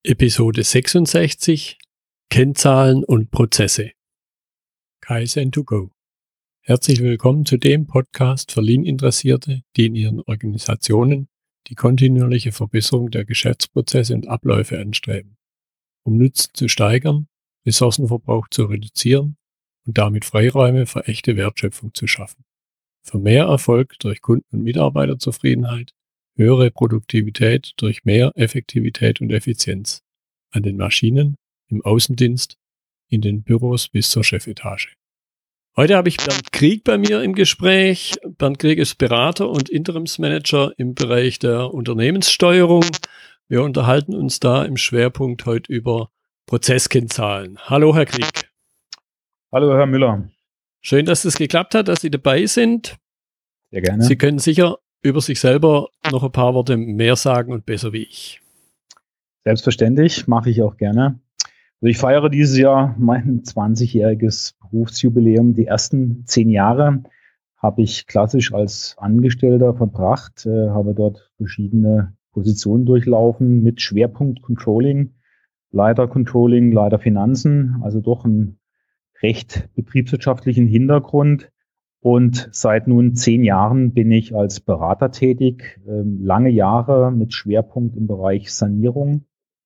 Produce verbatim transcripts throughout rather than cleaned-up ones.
Episode sechsundsechzig Kennzahlen und Prozesse. Kaizen to go. Herzlich willkommen zu dem Podcast für Lean-Interessierte, die in ihren Organisationen die kontinuierliche Verbesserung der Geschäftsprozesse und Abläufe anstreben, um Nutzen zu steigern, Ressourcenverbrauch zu reduzieren und damit Freiräume für echte Wertschöpfung zu schaffen. Für mehr Erfolg durch Kunden- und Mitarbeiterzufriedenheit, höhere Produktivität durch mehr Effektivität und Effizienz an den Maschinen, im Außendienst, in den Büros bis zur Chefetage. Heute habe ich Bernd Krieg bei mir im Gespräch. Bernd Krieg ist Berater und Interimsmanager im Bereich der Unternehmenssteuerung. Wir unterhalten uns da im Schwerpunkt heute über Prozesskennzahlen. Hallo, Herr Krieg. Hallo, Herr Müller. Schön, dass es geklappt hat, dass Sie dabei sind. Sehr gerne. Sie können sicher über sich selber noch ein paar Worte mehr sagen und besser wie ich. Selbstverständlich, mache ich auch gerne. Also ich feiere dieses Jahr mein zwanzigjähriges Berufsjubiläum. Die ersten zehn Jahre habe ich klassisch als Angestellter verbracht, äh, habe dort verschiedene Positionen durchlaufen mit Schwerpunkt Controlling, Leiter Controlling, Leiter Finanzen, also doch einen recht betriebswirtschaftlichen Hintergrund. Und seit nun zehn Jahren bin ich als Berater tätig, ähm, lange Jahre mit Schwerpunkt im Bereich Sanierung.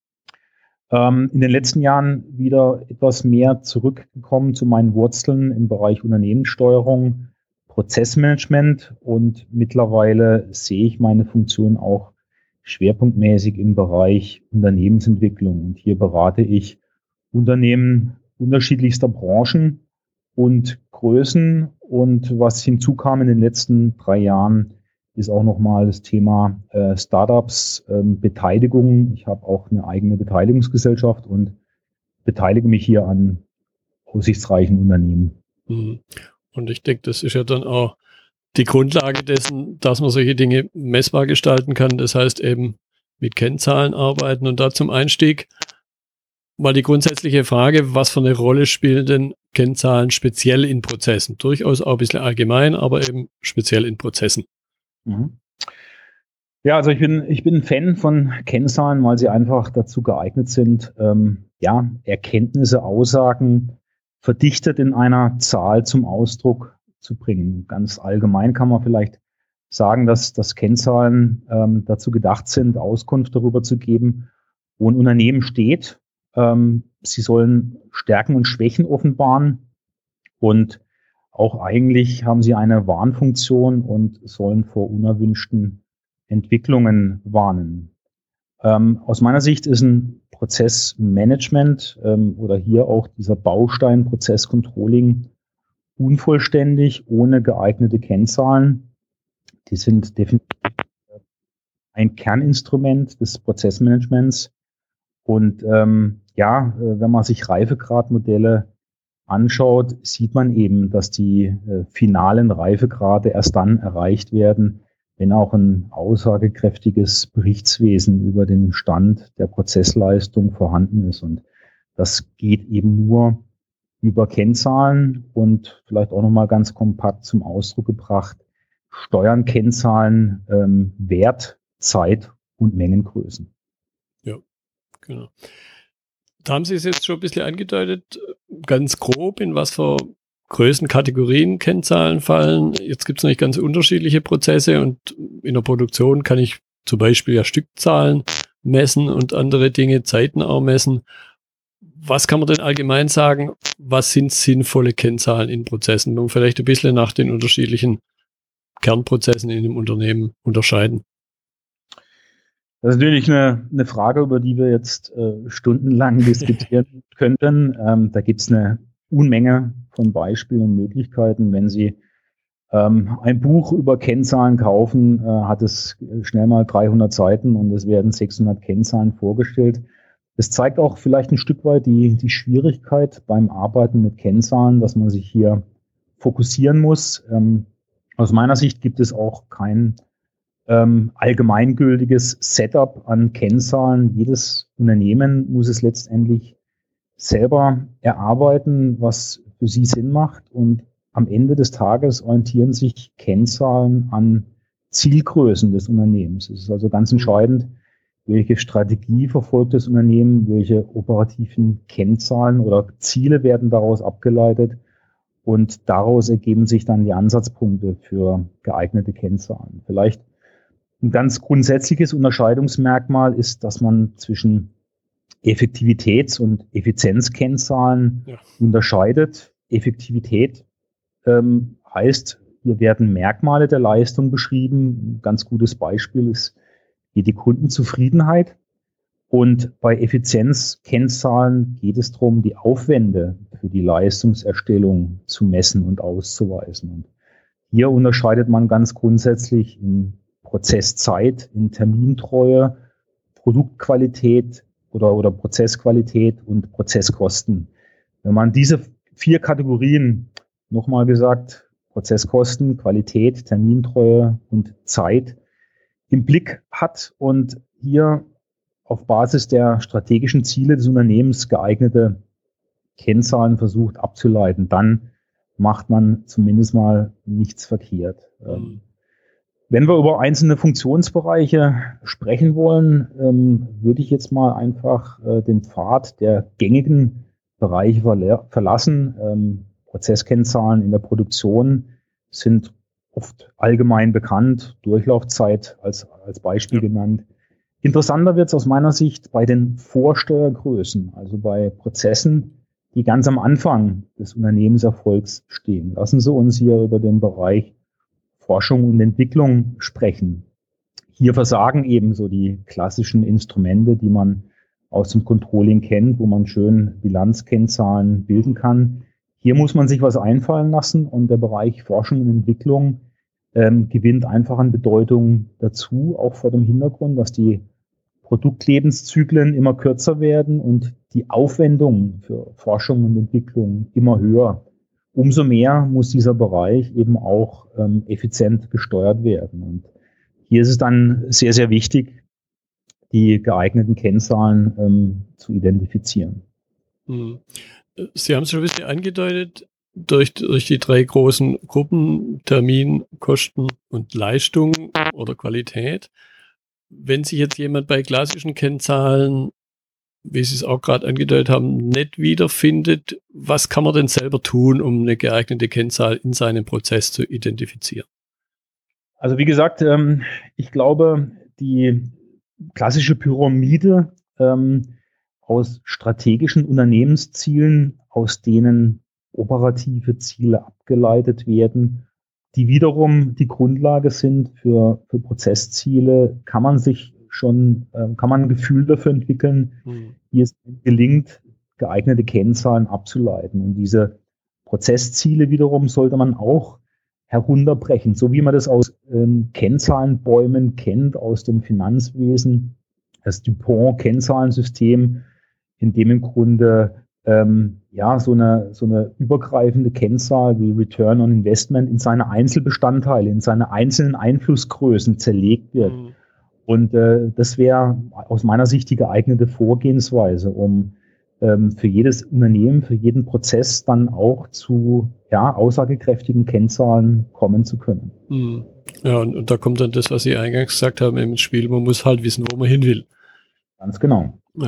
Ähm, in den letzten Jahren wieder etwas mehr zurückgekommen zu meinen Wurzeln im Bereich Unternehmenssteuerung, Prozessmanagement, und mittlerweile sehe ich meine Funktion auch schwerpunktmäßig im Bereich Unternehmensentwicklung. Und hier berate ich Unternehmen unterschiedlichster Branchen und Größen, und was hinzukam in den letzten drei Jahren, ist auch nochmal das Thema äh, Startups, ähm, Beteiligung. Ich habe auch eine eigene Beteiligungsgesellschaft und beteilige mich hier an aussichtsreichen Unternehmen. Und ich denke, das ist ja dann auch die Grundlage dessen, dass man solche Dinge messbar gestalten kann. Das heißt eben mit Kennzahlen arbeiten. Und da zum Einstieg mal die grundsätzliche Frage, was für eine Rolle spielen denn Kennzahlen speziell in Prozessen? Durchaus auch ein bisschen allgemein, aber eben speziell in Prozessen. Mhm. Ja, also ich bin, ich bin ein Fan von Kennzahlen, weil sie einfach dazu geeignet sind, ähm, ja, Erkenntnisse, Aussagen verdichtet in einer Zahl zum Ausdruck zu bringen. Ganz allgemein kann man vielleicht sagen, dass, dass Kennzahlen ähm, dazu gedacht sind, Auskunft darüber zu geben, wo ein Unternehmen steht. Ähm, sie sollen Stärken und Schwächen offenbaren, und auch eigentlich haben sie eine Warnfunktion und sollen vor unerwünschten Entwicklungen warnen. Ähm, aus meiner Sicht ist ein Prozessmanagement ähm, oder hier auch dieser Baustein Prozesscontrolling unvollständig ohne geeignete Kennzahlen. Die sind definitiv ein Kerninstrument des Prozessmanagements. Und ähm, ja, wenn man sich Reifegradmodelle anschaut, sieht man eben, dass die äh, finalen Reifegrade erst dann erreicht werden, wenn auch ein aussagekräftiges Berichtswesen über den Stand der Prozessleistung vorhanden ist. Und das geht eben nur über Kennzahlen, und vielleicht auch nochmal ganz kompakt zum Ausdruck gebracht, steuern Kennzahlen ähm, Wert, Zeit und Mengengrößen. Ja, genau. Da haben Sie es jetzt schon ein bisschen angedeutet, ganz grob, in was für Größenkategorien Kennzahlen fallen. Jetzt gibt es natürlich ganz unterschiedliche Prozesse, und in der Produktion kann ich zum Beispiel ja Stückzahlen messen und andere Dinge, Zeiten auch messen. Was kann man denn allgemein sagen? Was sind sinnvolle Kennzahlen in Prozessen? Und vielleicht ein bisschen nach den unterschiedlichen Kernprozessen in dem Unternehmen unterscheiden. Das ist natürlich eine, eine Frage, über die wir jetzt äh, stundenlang diskutieren könnten. Ähm, da gibt es eine Unmenge von Beispielen und Möglichkeiten. Wenn Sie ähm, ein Buch über Kennzahlen kaufen, äh, hat es schnell mal dreihundert Seiten und es werden sechshundert Kennzahlen vorgestellt. Das zeigt auch vielleicht ein Stück weit die, die Schwierigkeit beim Arbeiten mit Kennzahlen, dass man sich hier fokussieren muss. Ähm, aus meiner Sicht gibt es auch kein Ähm, allgemeingültiges Setup an Kennzahlen. Jedes Unternehmen muss es letztendlich selber erarbeiten, was für sie Sinn macht. Und am Ende des Tages orientieren sich Kennzahlen an Zielgrößen des Unternehmens. Es ist also ganz entscheidend, welche Strategie verfolgt das Unternehmen, welche operativen Kennzahlen oder Ziele werden daraus abgeleitet und daraus ergeben sich dann die Ansatzpunkte für geeignete Kennzahlen. Vielleicht ein ganz grundsätzliches Unterscheidungsmerkmal ist, dass man zwischen Effektivitäts- und Effizienzkennzahlen ja. unterscheidet. Effektivität ähm, heißt, hier werden Merkmale der Leistung beschrieben. Ein ganz gutes Beispiel ist hier die Kundenzufriedenheit. Und bei Effizienzkennzahlen geht es darum, die Aufwände für die Leistungserstellung zu messen und auszuweisen. Und hier unterscheidet man ganz grundsätzlich in Prozesszeit, in Termintreue, Produktqualität oder, oder Prozessqualität und Prozesskosten. Wenn man diese vier Kategorien, nochmal gesagt, Prozesskosten, Qualität, Termintreue und Zeit im Blick hat und hier auf Basis der strategischen Ziele des Unternehmens geeignete Kennzahlen versucht abzuleiten, dann macht man zumindest mal nichts verkehrt. Mhm. Wenn wir über einzelne Funktionsbereiche sprechen wollen, ähm, würde ich jetzt mal einfach äh, den Pfad der gängigen Bereiche verla- verlassen. Ähm, Prozesskennzahlen in der Produktion sind oft allgemein bekannt, Durchlaufzeit als, als Beispiel ja. genannt. Interessanter wird es aus meiner Sicht bei den Vorsteuergrößen, also bei Prozessen, die ganz am Anfang des Unternehmenserfolgs stehen. Lassen Sie uns hier über den Bereich Forschung und Entwicklung sprechen. Hier versagen ebenso die klassischen Instrumente, die man aus dem Controlling kennt, wo man schön Bilanzkennzahlen bilden kann. Hier muss man sich was einfallen lassen und der Bereich Forschung und Entwicklung ähm, gewinnt einfach an Bedeutung dazu, auch vor dem Hintergrund, dass die Produktlebenszyklen immer kürzer werden und die Aufwendung für Forschung und Entwicklung immer höher. Umso mehr muss dieser Bereich eben auch ähm, effizient gesteuert werden. Und hier ist es dann sehr, sehr wichtig, die geeigneten Kennzahlen ähm, zu identifizieren. Sie haben es schon ein bisschen angedeutet, durch, durch die drei großen Gruppen, Termin, Kosten und Leistung oder Qualität. Wenn sich jetzt jemand bei klassischen Kennzahlen, wie Sie es auch gerade angedeutet haben, nicht wiederfindet, was kann man denn selber tun, um eine geeignete Kennzahl in seinem Prozess zu identifizieren? Also wie gesagt, ähm, ich glaube, die klassische Pyramide ähm, aus strategischen Unternehmenszielen, aus denen operative Ziele abgeleitet werden, die wiederum die Grundlage sind für, für Prozessziele, kann man sich schon, äh, kann man ein Gefühl dafür entwickeln, mhm. wie es gelingt, geeignete Kennzahlen abzuleiten. Und diese Prozessziele wiederum sollte man auch herunterbrechen, so wie man das aus ähm, Kennzahlenbäumen kennt, aus dem Finanzwesen, das DuPont-Kennzahlensystem, in dem im Grunde ähm, ja so eine, so eine übergreifende Kennzahl wie Return on Investment in seine Einzelbestandteile, in seine einzelnen Einflussgrößen zerlegt wird. Mhm. Und äh, das wäre aus meiner Sicht die geeignete Vorgehensweise, um ähm, für jedes Unternehmen, für jeden Prozess dann auch zu ja, aussagekräftigen Kennzahlen kommen zu können. Mhm. Ja, und, und da kommt dann das, was Sie eingangs gesagt haben, im Spiel, man muss halt wissen, wo man hin will. Ganz genau. Ja.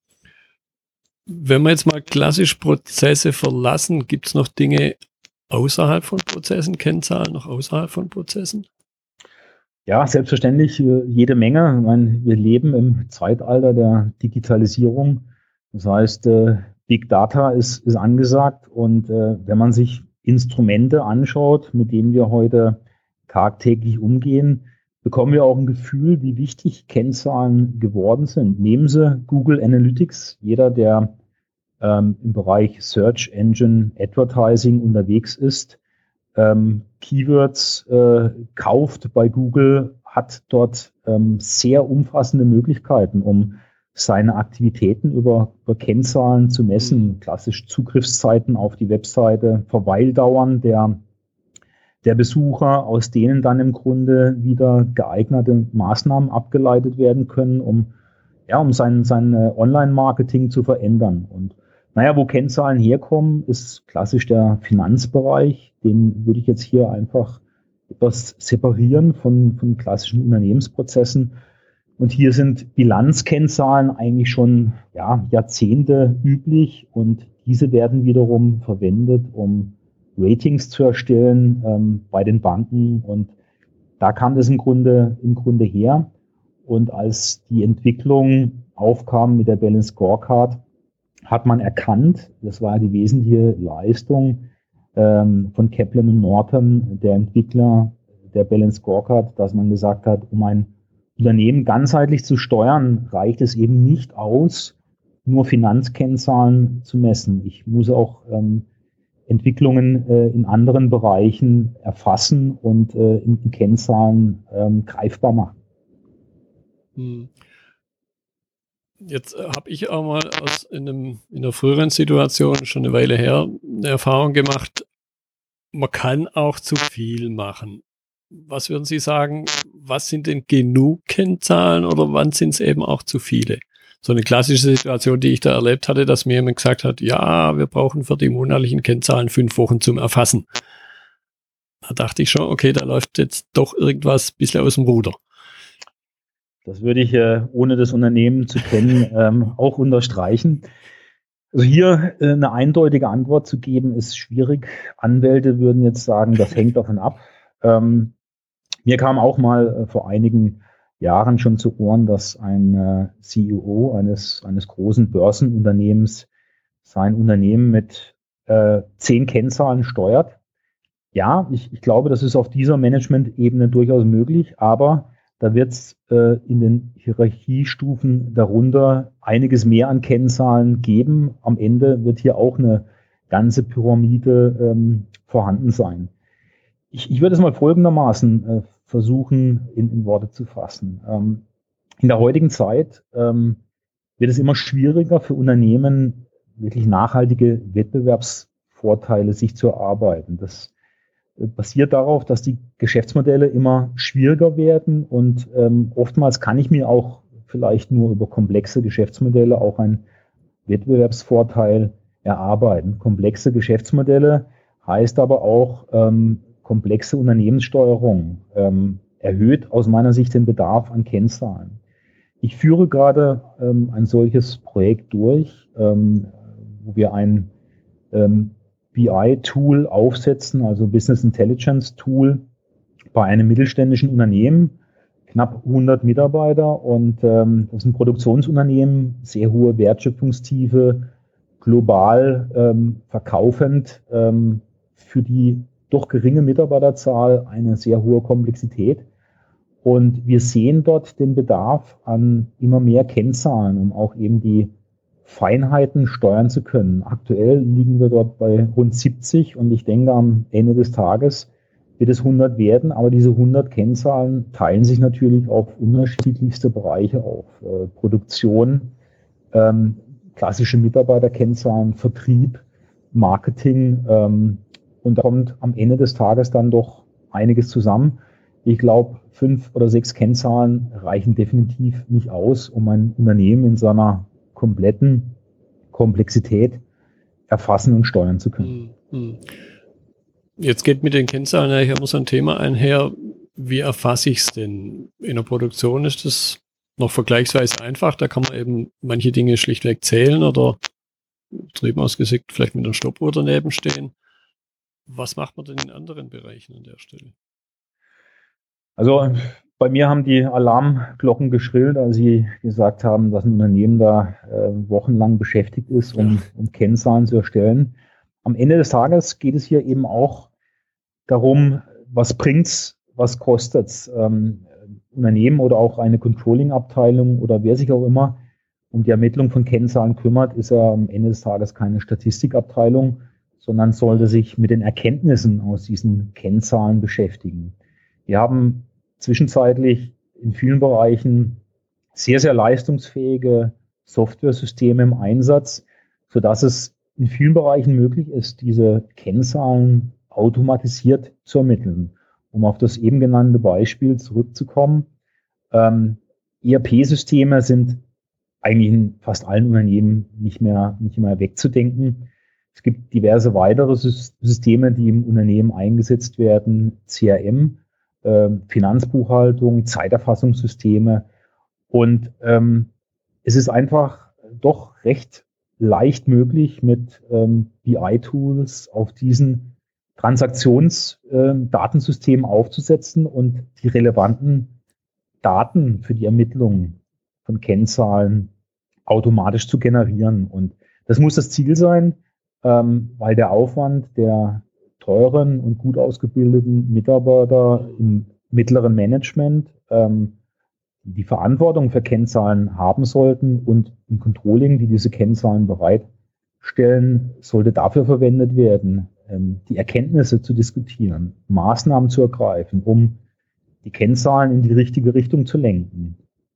Wenn wir jetzt mal klassisch Prozesse verlassen, gibt es noch Dinge außerhalb von Prozessen, Kennzahlen noch außerhalb von Prozessen? Ja, selbstverständlich jede Menge. Ich meine, wir leben im Zeitalter der Digitalisierung. Das heißt, äh, Big Data ist, ist angesagt. Und äh, wenn man sich Instrumente anschaut, mit denen wir heute tagtäglich umgehen, bekommen wir auch ein Gefühl, wie wichtig Kennzahlen geworden sind. Nehmen Sie Google Analytics. Jeder, der ähm, im Bereich Search Engine Advertising unterwegs ist, ähm, Keywords äh, kauft bei Google, hat dort ähm, sehr umfassende Möglichkeiten, um seine Aktivitäten über, über Kennzahlen zu messen. Klassisch Zugriffszeiten auf die Webseite, Verweildauern der der Besucher, aus denen dann im Grunde wieder geeignete Maßnahmen abgeleitet werden können, um, ja, um sein, sein Online-Marketing zu verändern. Und naja, wo Kennzahlen herkommen, ist klassisch der Finanzbereich. Den würde ich jetzt hier einfach etwas separieren von, von klassischen Unternehmensprozessen. Und hier sind Bilanzkennzahlen eigentlich schon ja, Jahrzehnte üblich und diese werden wiederum verwendet, um Ratings zu erstellen ähm, bei den Banken. Und da kam das im Grunde, im Grunde her. Und als die Entwicklung aufkam mit der Balanced Scorecard, hat man erkannt, das war die wesentliche Leistung ähm, von Kaplan und Norton, der Entwickler der Balanced Scorecard, dass man gesagt hat, um ein Unternehmen ganzheitlich zu steuern, reicht es eben nicht aus, nur Finanzkennzahlen zu messen. Ich muss auch ähm, Entwicklungen äh, in anderen Bereichen erfassen und äh, in, in Kennzahlen ähm, greifbar machen. Hm. Jetzt äh, habe ich auch mal aus in, einem, in einer früheren Situation, schon eine Weile her, eine Erfahrung gemacht, man kann auch zu viel machen. Was würden Sie sagen, was sind denn genug Kennzahlen oder wann sind es eben auch zu viele? So eine klassische Situation, die ich da erlebt hatte, dass mir jemand gesagt hat, ja, wir brauchen für die monatlichen Kennzahlen fünf Wochen zum Erfassen. Da dachte ich schon, okay, da läuft jetzt doch irgendwas ein bisschen aus dem Ruder. Das würde ich, äh, ohne das Unternehmen zu kennen, ähm, auch unterstreichen. Also hier äh, eine eindeutige Antwort zu geben, ist schwierig. Anwälte würden jetzt sagen, das hängt davon ab. Ähm, mir kam auch mal äh, vor einigen Jahren schon zu Ohren, dass ein äh, C E O eines, eines großen Börsenunternehmens sein Unternehmen mit äh, zehn Kennzahlen steuert. Ja, ich, ich glaube, das ist auf dieser Management-Ebene durchaus möglich, aber da wird es äh, in den Hierarchiestufen darunter einiges mehr an Kennzahlen geben. Am Ende wird hier auch eine ganze Pyramide ähm, vorhanden sein. Ich, ich würde es mal folgendermaßen äh, versuchen, in, in Worte zu fassen. Ähm, in der heutigen Zeit ähm, wird es immer schwieriger für Unternehmen, wirklich nachhaltige Wettbewerbsvorteile sich zu erarbeiten. Das äh, basiert darauf, dass die Geschäftsmodelle immer schwieriger werden und ähm, oftmals kann ich mir auch vielleicht nur über komplexe Geschäftsmodelle auch einen Wettbewerbsvorteil erarbeiten. Komplexe Geschäftsmodelle heißt aber auch ähm, komplexe Unternehmenssteuerung, ähm, erhöht aus meiner Sicht den Bedarf an Kennzahlen. Ich führe gerade ähm, ein solches Projekt durch, ähm, wo wir ein ähm, B I-Tool aufsetzen, also Business Intelligence Tool, bei einem mittelständischen Unternehmen, knapp hundert Mitarbeiter und ähm, das ist ein Produktionsunternehmen, sehr hohe Wertschöpfungstiefe, global ähm, verkaufend, ähm, für die doch geringe Mitarbeiterzahl eine sehr hohe Komplexität. Und wir sehen dort den Bedarf an immer mehr Kennzahlen, um auch eben die Feinheiten steuern zu können. Aktuell liegen wir dort bei rund siebzig und ich denke, am Ende des Tages wird es hundert werden, aber diese hundert Kennzahlen teilen sich natürlich auf unterschiedlichste Bereiche auf. Äh, Produktion, ähm, klassische Mitarbeiterkennzahlen, Vertrieb, Marketing ähm, und da kommt am Ende des Tages dann doch einiges zusammen. Ich glaube, fünf oder sechs Kennzahlen reichen definitiv nicht aus, um ein Unternehmen in seiner kompletten Komplexität erfassen und steuern zu können. Jetzt geht mit den Kennzahlen ja immer so ein Thema einher. Wie erfasse ich es denn? In der Produktion ist das noch vergleichsweise einfach. Da kann man eben manche Dinge schlichtweg zählen oder drüben ausgesickt vielleicht mit einer Stoppuhr daneben stehen. Was macht man denn in anderen Bereichen an der Stelle? Also bei mir haben die Alarmglocken geschrillt, als sie gesagt haben, dass ein Unternehmen da äh, wochenlang beschäftigt ist, um, ja. um Kennzahlen zu erstellen. Am Ende des Tages geht es hier eben auch darum, was bringt's, was kostet's. Ähm, Unternehmen oder auch eine Controlling-Abteilung oder wer sich auch immer um die Ermittlung von Kennzahlen kümmert, ist ja am Ende des Tages keine Statistikabteilung, sondern sollte sich mit den Erkenntnissen aus diesen Kennzahlen beschäftigen. Wir haben zwischenzeitlich in vielen Bereichen sehr, sehr leistungsfähige Softwaresysteme im Einsatz, sodass es in vielen Bereichen möglich ist, diese Kennzahlen automatisiert zu ermitteln. Um auf das eben genannte Beispiel zurückzukommen, ähm, E R P-Systeme sind eigentlich in fast allen Unternehmen nicht mehr, nicht mehr wegzudenken. Es gibt diverse weitere Systeme, die im Unternehmen eingesetzt werden, C R M, Finanzbuchhaltung, Zeiterfassungssysteme Und ähm, es ist einfach doch recht leicht möglich, mit ähm, B I-Tools auf diesen Transaktionsdatensystemen ähm, aufzusetzen und die relevanten Daten für die Ermittlung von Kennzahlen automatisch zu generieren. Und das muss das Ziel sein, ähm, weil der Aufwand der teuren und gut ausgebildeten Mitarbeiter im mittleren Management ähm, die Verantwortung für Kennzahlen haben sollten und im Controlling, die diese Kennzahlen bereitstellen, sollte dafür verwendet werden, ähm, die Erkenntnisse zu diskutieren, Maßnahmen zu ergreifen, um die Kennzahlen in die richtige Richtung zu lenken.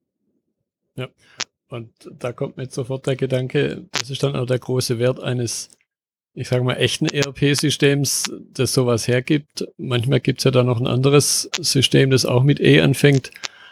Ja, und da kommt mir jetzt sofort der Gedanke, das ist dann auch der große Wert eines, ich sage mal, echten E R P-Systems, das sowas hergibt. Manchmal gibt es ja da noch ein anderes System, das auch mit E anfängt,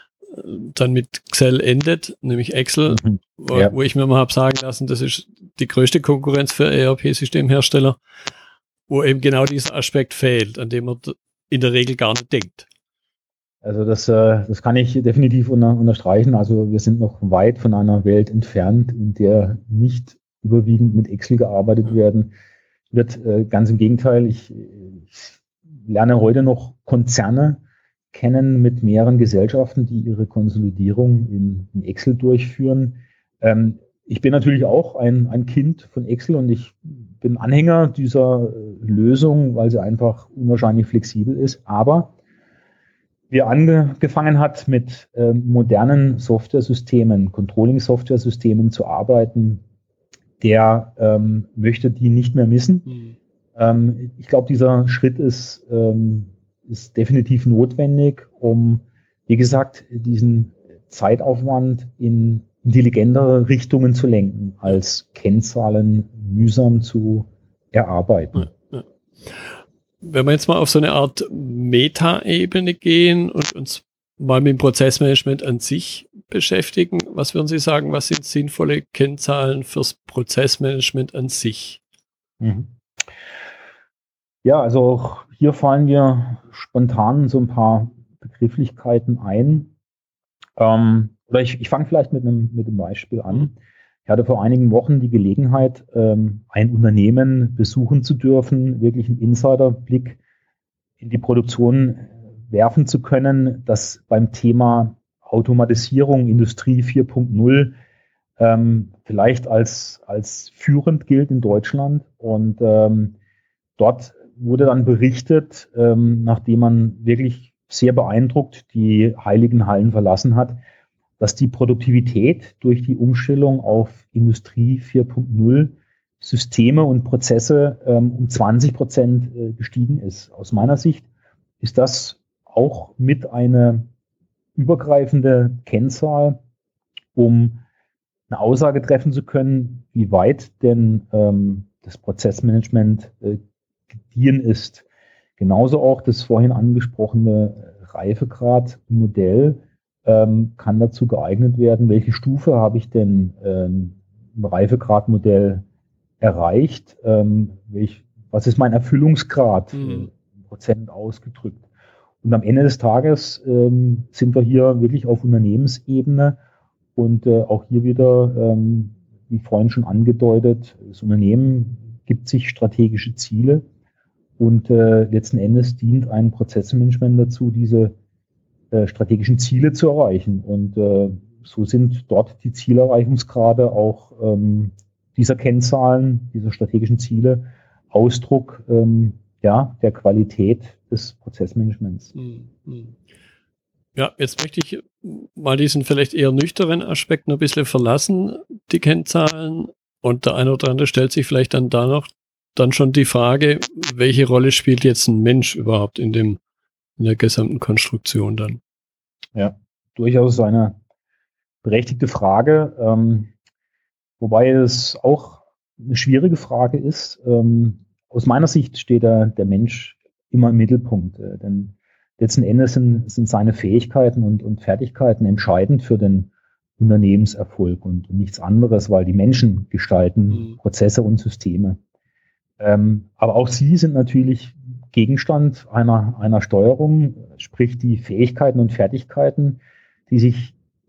dann mit Excel endet, nämlich Excel, mhm. wo, ja. wo ich mir mal habe sagen lassen, das ist die größte Konkurrenz für E R P-Systemhersteller, wo eben genau dieser Aspekt fehlt, an dem man in der Regel gar nicht denkt. Also das, äh, das kann ich definitiv unter, unterstreichen. Also wir sind noch weit von einer Welt entfernt, in der nicht überwiegend mit Excel gearbeitet ja. werden wird. Äh, ganz im Gegenteil, ich, ich lerne heute noch Konzerne kennen mit mehreren Gesellschaften, die ihre Konsolidierung in, in Excel durchführen. Ähm, ich bin natürlich auch ein, ein Kind von Excel und ich bin Anhänger dieser Lösung, weil sie einfach unwahrscheinlich flexibel ist. Aber wie angefangen hat, mit äh, modernen Softwaresystemen, Controlling-Softwaresystemen zu arbeiten, der ähm, möchte die nicht mehr missen. Mhm. Ähm, ich glaube, dieser Schritt ist, ähm, ist definitiv notwendig, um, wie gesagt, diesen Zeitaufwand in intelligentere Richtungen zu lenken, als Kennzahlen mühsam zu erarbeiten. Ja, ja. Wenn wir jetzt mal auf so eine Art Meta-Ebene gehen und uns mal mit dem Prozessmanagement an sich beschäftigen, was würden Sie sagen, was sind sinnvolle Kennzahlen fürs Prozessmanagement an sich? Mhm. Ja, also auch hier fallen mir spontan so ein paar Begrifflichkeiten ein. Ähm, oder ich, ich fange vielleicht mit einem, mit einem Beispiel an. Mhm. Ich hatte vor einigen Wochen die Gelegenheit, ähm, ein Unternehmen besuchen zu dürfen, wirklich einen Insiderblick in die Produktion werfen zu können, das beim Thema Automatisierung, Industrie vier Punkt null ähm, vielleicht als, als führend gilt in Deutschland. Und ähm, dort wurde dann berichtet, ähm, nachdem man wirklich sehr beeindruckt die heiligen Hallen verlassen hat, dass die Produktivität durch die Umstellung auf Industrie vier Punkt null Systeme und Prozesse ähm, um zwanzig Prozent äh, gestiegen ist. Aus meiner Sicht ist das auch mit eine übergreifende Kennzahl, um eine Aussage treffen zu können, wie weit denn ähm, das Prozessmanagement äh, gediehen ist. Genauso auch das vorhin angesprochene Reifegradmodell ähm, kann dazu geeignet werden, welche Stufe habe ich denn ähm, im Reifegradmodell erreicht, ähm, welch, was ist mein Erfüllungsgrad mhm. äh, Prozent ausgedrückt. Und am Ende des Tages ähm, sind wir hier wirklich auf Unternehmensebene und äh, auch hier wieder, ähm, wie vorhin schon angedeutet, das Unternehmen gibt sich strategische Ziele und äh, letzten Endes dient ein Prozessmanagement dazu, diese äh, strategischen Ziele zu erreichen. Und äh, so sind dort die Zielerreichungsgrade auch ähm, dieser Kennzahlen, dieser strategischen Ziele Ausdruck ähm, ja, der Qualität des Prozessmanagements. Ja, jetzt möchte ich mal diesen vielleicht eher nüchternen Aspekt noch ein bisschen verlassen, die Kennzahlen. Und der eine oder andere stellt sich vielleicht dann da noch dann schon die Frage, welche Rolle spielt jetzt ein Mensch überhaupt in dem, in der gesamten Konstruktion dann? Ja, durchaus eine berechtigte Frage, ähm, wobei es auch eine schwierige Frage ist. Ähm, aus meiner Sicht steht der, der Mensch immer im Mittelpunkt, äh, denn letzten Endes sind, sind seine Fähigkeiten und, und Fertigkeiten entscheidend für den Unternehmenserfolg und, und nichts anderes, weil die Menschen gestalten mhm. Prozesse und Systeme. Ähm, aber auch sie sind natürlich Gegenstand einer, einer Steuerung, sprich die Fähigkeiten und Fertigkeiten, die sich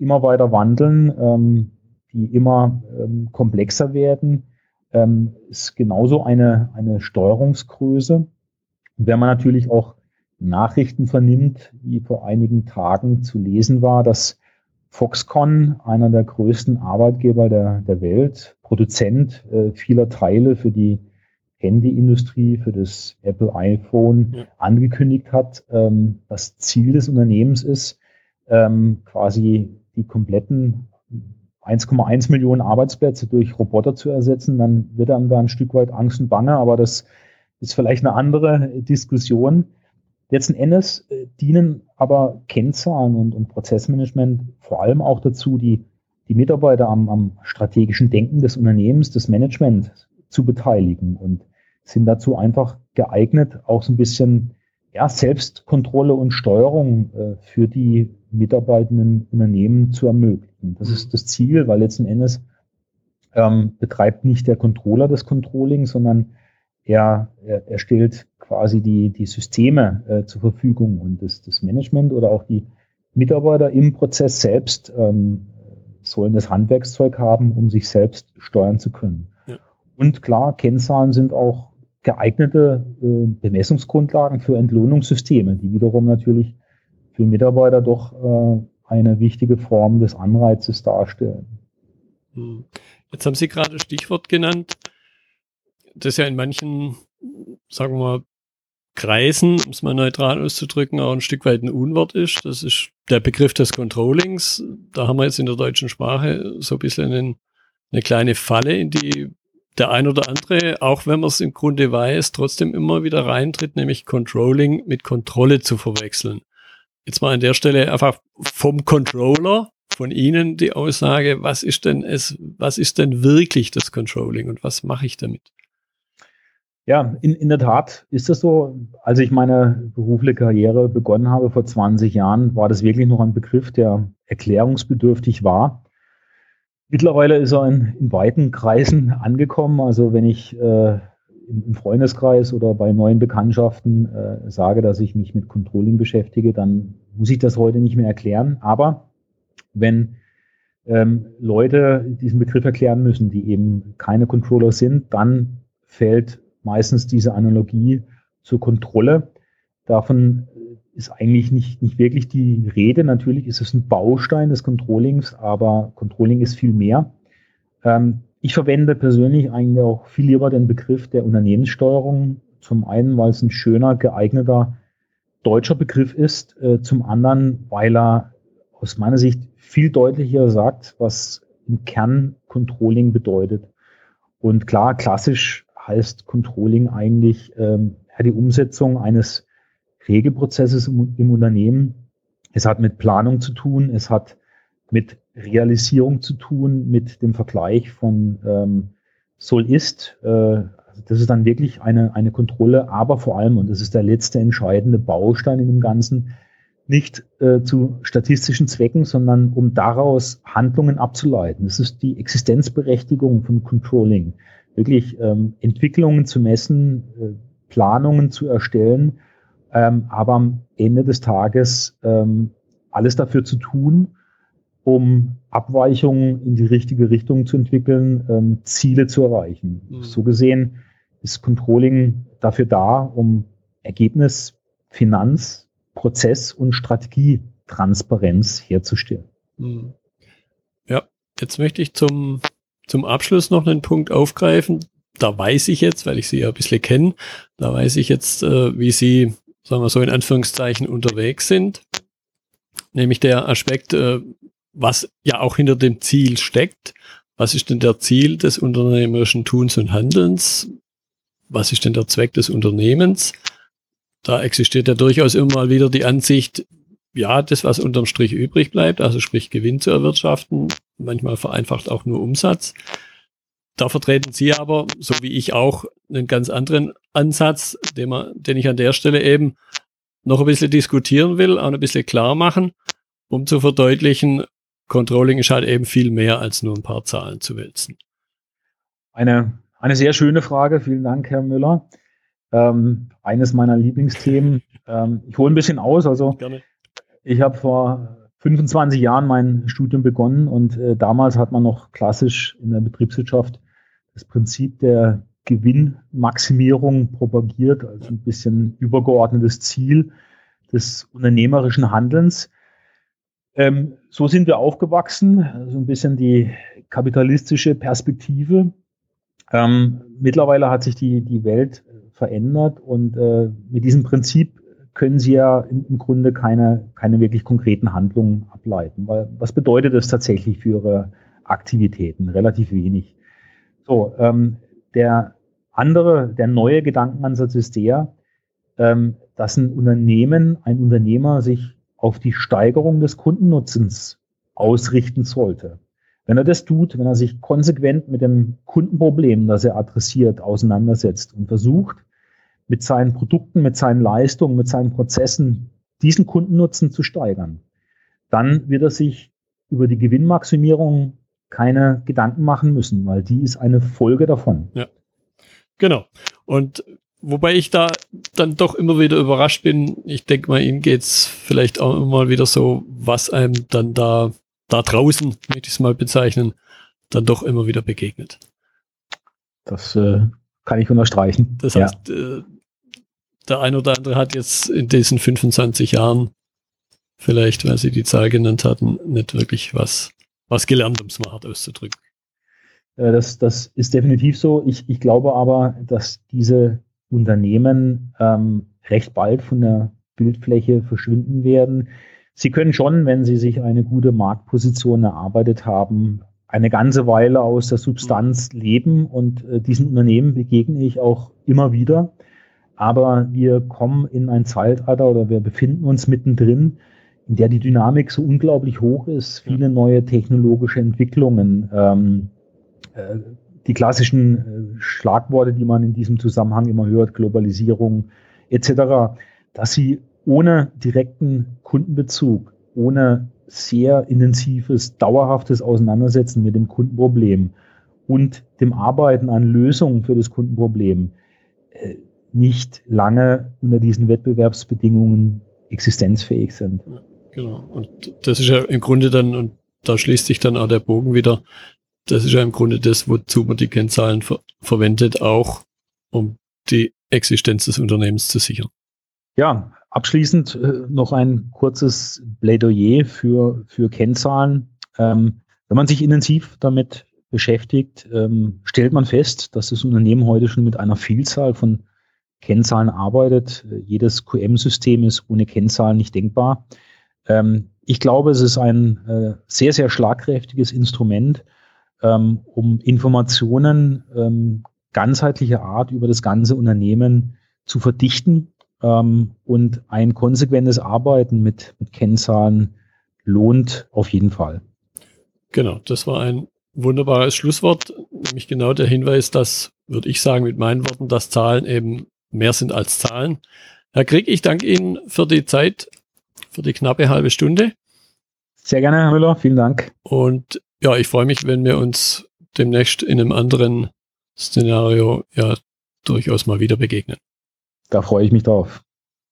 immer weiter wandeln, ähm, die immer ähm, komplexer werden, ähm, ist genauso eine, eine Steuerungsgröße. Und wenn man natürlich auch Nachrichten vernimmt, wie vor einigen Tagen zu lesen war, dass Foxconn, einer der größten Arbeitgeber der, der Welt, Produzent äh, vieler Teile für die Handyindustrie, für das Apple iPhone, ja, angekündigt hat, ähm, das Ziel des Unternehmens ist, ähm, quasi die kompletten eins Komma eins Millionen Arbeitsplätze durch Roboter zu ersetzen, dann wird einem da ein Stück weit Angst und Bange, aber das ist vielleicht eine andere Diskussion. Letzten Endes äh, dienen aber Kennzahlen und, und Prozessmanagement vor allem auch dazu, die, die Mitarbeiter am, am strategischen Denken des Unternehmens, des Managements zu beteiligen und sind dazu einfach geeignet, auch so ein bisschen ja, Selbstkontrolle und Steuerung äh, für die mitarbeitenden Unternehmen zu ermöglichen. Das ist das Ziel, weil letzten Endes ähm, betreibt nicht der Controller das Controlling, sondern er, er, er stellt quasi die, die Systeme äh, zur Verfügung und das, das Management oder auch die Mitarbeiter im Prozess selbst ähm, sollen das Handwerkszeug haben, um sich selbst steuern zu können. Ja. Und klar, Kennzahlen sind auch geeignete äh, Bemessungsgrundlagen für Entlohnungssysteme, die wiederum natürlich für Mitarbeiter doch äh, eine wichtige Form des Anreizes darstellen. Jetzt haben Sie gerade das Stichwort genannt, das ja in manchen, sagen wir mal, Kreisen, um es mal neutral auszudrücken, auch ein Stück weit ein Unwort ist. Das ist der Begriff des Controllings. Da haben wir jetzt in der deutschen Sprache so ein bisschen einen, eine kleine Falle, in die der ein oder andere, auch wenn man es im Grunde weiß, trotzdem immer wieder reintritt, nämlich Controlling mit Kontrolle zu verwechseln. Jetzt mal an der Stelle einfach vom Controller, von Ihnen die Aussage, was ist denn es, was ist denn wirklich das Controlling und was mache ich damit? Ja, in, in der Tat ist das so. Als ich meine berufliche Karriere begonnen habe vor zwanzig Jahren, war das wirklich noch ein Begriff, der erklärungsbedürftig war. Mittlerweile ist er in, in weiten Kreisen angekommen. Also wenn ich äh, im, im Freundeskreis oder bei neuen Bekanntschaften äh, sage, dass ich mich mit Controlling beschäftige, dann muss ich das heute nicht mehr erklären. Aber wenn ähm, Leute diesen Begriff erklären müssen, die eben keine Controller sind, dann fällt meistens diese Analogie zur Kontrolle. Davon ist eigentlich nicht, nicht wirklich die Rede. Natürlich ist es ein Baustein des Controllings, aber Controlling ist viel mehr. Ähm, ich verwende persönlich eigentlich auch viel lieber den Begriff der Unternehmenssteuerung. Zum einen, weil es ein schöner, geeigneter deutscher Begriff ist. Äh, zum anderen, weil er aus meiner Sicht viel deutlicher sagt, was im Kern Controlling bedeutet. Und klar, klassisch heißt Controlling eigentlich ähm, die Umsetzung eines Regelprozesses im, im Unternehmen. Es hat mit Planung zu tun, es hat mit Realisierung zu tun, mit dem Vergleich von ähm, Soll-Ist. Äh, also das ist dann wirklich eine, eine Kontrolle, aber vor allem, und das ist der letzte entscheidende Baustein in dem Ganzen, nicht äh, zu statistischen Zwecken, sondern um daraus Handlungen abzuleiten. Das ist die Existenzberechtigung von Controlling. Wirklich ähm, Entwicklungen zu messen, äh, Planungen zu erstellen, ähm, aber am Ende des Tages ähm, alles dafür zu tun, um Abweichungen in die richtige Richtung zu entwickeln, ähm, Ziele zu erreichen. Mhm. So gesehen ist Controlling dafür da, um Ergebnis, Finanz, Prozess und Strategietransparenz herzustellen. Mhm. Ja, jetzt möchte ich zum Zum Abschluss noch einen Punkt aufgreifen. Da weiß ich jetzt, weil ich Sie ja ein bisschen kenne, da weiß ich jetzt, äh, wie Sie, sagen wir so in Anführungszeichen, unterwegs sind. Nämlich der Aspekt, äh, was ja auch hinter dem Ziel steckt. Was ist denn der Ziel des unternehmerischen Tuns und Handelns? Was ist denn der Zweck des Unternehmens? Da existiert ja durchaus immer mal wieder die Ansicht, ja, das, was unterm Strich übrig bleibt, also sprich Gewinn zu erwirtschaften, manchmal vereinfacht auch nur Umsatz. Da vertreten Sie aber, so wie ich auch, einen ganz anderen Ansatz, den, man, den ich an der Stelle eben noch ein bisschen diskutieren will, auch ein bisschen klar machen, um zu verdeutlichen, Controlling ist halt eben viel mehr als nur ein paar Zahlen zu wälzen. Eine, eine sehr schöne Frage, vielen Dank, Herr Müller. Ähm, eines meiner Lieblingsthemen. ähm, ich hole ein bisschen aus, also Gerne. Ich habe vor fünfundzwanzig Jahren mein Studium begonnen und äh, damals hat man noch klassisch in der Betriebswirtschaft das Prinzip der Gewinnmaximierung propagiert, als ein bisschen übergeordnetes Ziel des unternehmerischen Handelns. Ähm, so sind wir aufgewachsen, so ein bisschen die kapitalistische Perspektive. Ähm, mittlerweile hat sich die, die Welt verändert und äh, mit diesem Prinzip können Sie ja im, im Grunde keine, keine wirklich konkreten Handlungen ableiten. Weil was bedeutet das tatsächlich für Ihre Aktivitäten? Relativ wenig. So, ähm, der andere, der neue Gedankenansatz ist der, ähm, dass ein Unternehmen, ein Unternehmer sich auf die Steigerung des Kundennutzens ausrichten sollte. Wenn er das tut, wenn er sich konsequent mit dem Kundenproblem, das er adressiert, auseinandersetzt und versucht, mit seinen Produkten, mit seinen Leistungen, mit seinen Prozessen diesen Kundennutzen zu steigern, dann wird er sich über die Gewinnmaximierung keine Gedanken machen müssen, weil die ist eine Folge davon. Ja, genau. Und wobei ich da dann doch immer wieder überrascht bin, ich denke mal, Ihnen geht's vielleicht auch immer mal wieder so, was einem dann da, da draußen, möchte ich es mal bezeichnen, dann doch immer wieder begegnet. Das äh, kann ich unterstreichen. Das heißt, ja. äh, der ein oder andere hat jetzt in diesen fünfundzwanzig Jahren vielleicht, weil Sie die Zahl genannt hatten, nicht wirklich was, was gelernt, um es mal hart auszudrücken. Das, das ist definitiv so. Ich, ich glaube aber, dass diese Unternehmen ähm, recht bald von der Bildfläche verschwinden werden. Sie können schon, wenn sie sich eine gute Marktposition erarbeitet haben, eine ganze Weile aus der Substanz leben und äh, diesen Unternehmen begegne ich auch immer wieder. Aber wir kommen in ein Zeitalter oder wir befinden uns mittendrin, in der die Dynamik so unglaublich hoch ist, viele neue technologische Entwicklungen, ähm, äh, die klassischen äh, Schlagworte, die man in diesem Zusammenhang immer hört, Globalisierung et cetera, dass sie ohne direkten Kundenbezug, ohne sehr intensives, dauerhaftes Auseinandersetzen mit dem Kundenproblem und dem Arbeiten an Lösungen für das Kundenproblem äh, nicht lange unter diesen Wettbewerbsbedingungen existenzfähig sind. Genau. Und das ist ja im Grunde dann, und da schließt sich dann auch der Bogen wieder, das ist ja im Grunde das, wozu man die Kennzahlen ver- verwendet, auch um die Existenz des Unternehmens zu sichern. Ja, abschließend äh, noch ein kurzes Plädoyer für, für Kennzahlen. Ähm, wenn man sich intensiv damit beschäftigt, ähm, stellt man fest, dass das Unternehmen heute schon mit einer Vielzahl von Kennzahlen arbeitet. Jedes Q M-System ist ohne Kennzahlen nicht denkbar. Ähm, ich glaube, es ist ein äh, sehr, sehr schlagkräftiges Instrument, ähm, um Informationen ähm, ganzheitlicher Art über das ganze Unternehmen zu verdichten. Ähm, und ein konsequentes Arbeiten mit, mit Kennzahlen lohnt auf jeden Fall. Genau, das war ein wunderbares Schlusswort, nämlich genau der Hinweis, dass, würde ich sagen mit meinen Worten, dass Zahlen eben mehr sind als Zahlen. Herr Krieg, ich danke Ihnen für die Zeit, für die knappe halbe Stunde. Sehr gerne, Herr Müller, vielen Dank. Und ja, ich freue mich, wenn wir uns demnächst in einem anderen Szenario ja durchaus mal wieder begegnen. Da freue ich mich drauf.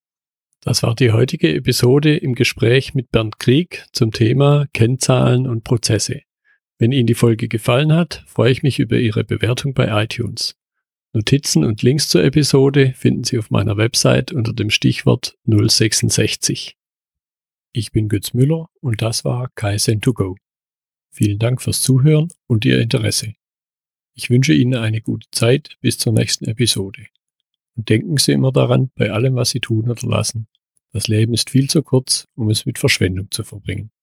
Das war die heutige Episode im Gespräch mit Bernd Krieg zum Thema Kennzahlen und Prozesse. Wenn Ihnen die Folge gefallen hat, freue ich mich über Ihre Bewertung bei iTunes. Notizen und Links zur Episode finden Sie auf meiner Website unter dem Stichwort null sechsundsechzig. Ich bin Götz Müller und das war Kaizen to go. Vielen Dank fürs Zuhören und Ihr Interesse. Ich wünsche Ihnen eine gute Zeit bis zur nächsten Episode. Und denken Sie immer daran, bei allem, was Sie tun oder lassen, das Leben ist viel zu kurz, um es mit Verschwendung zu verbringen.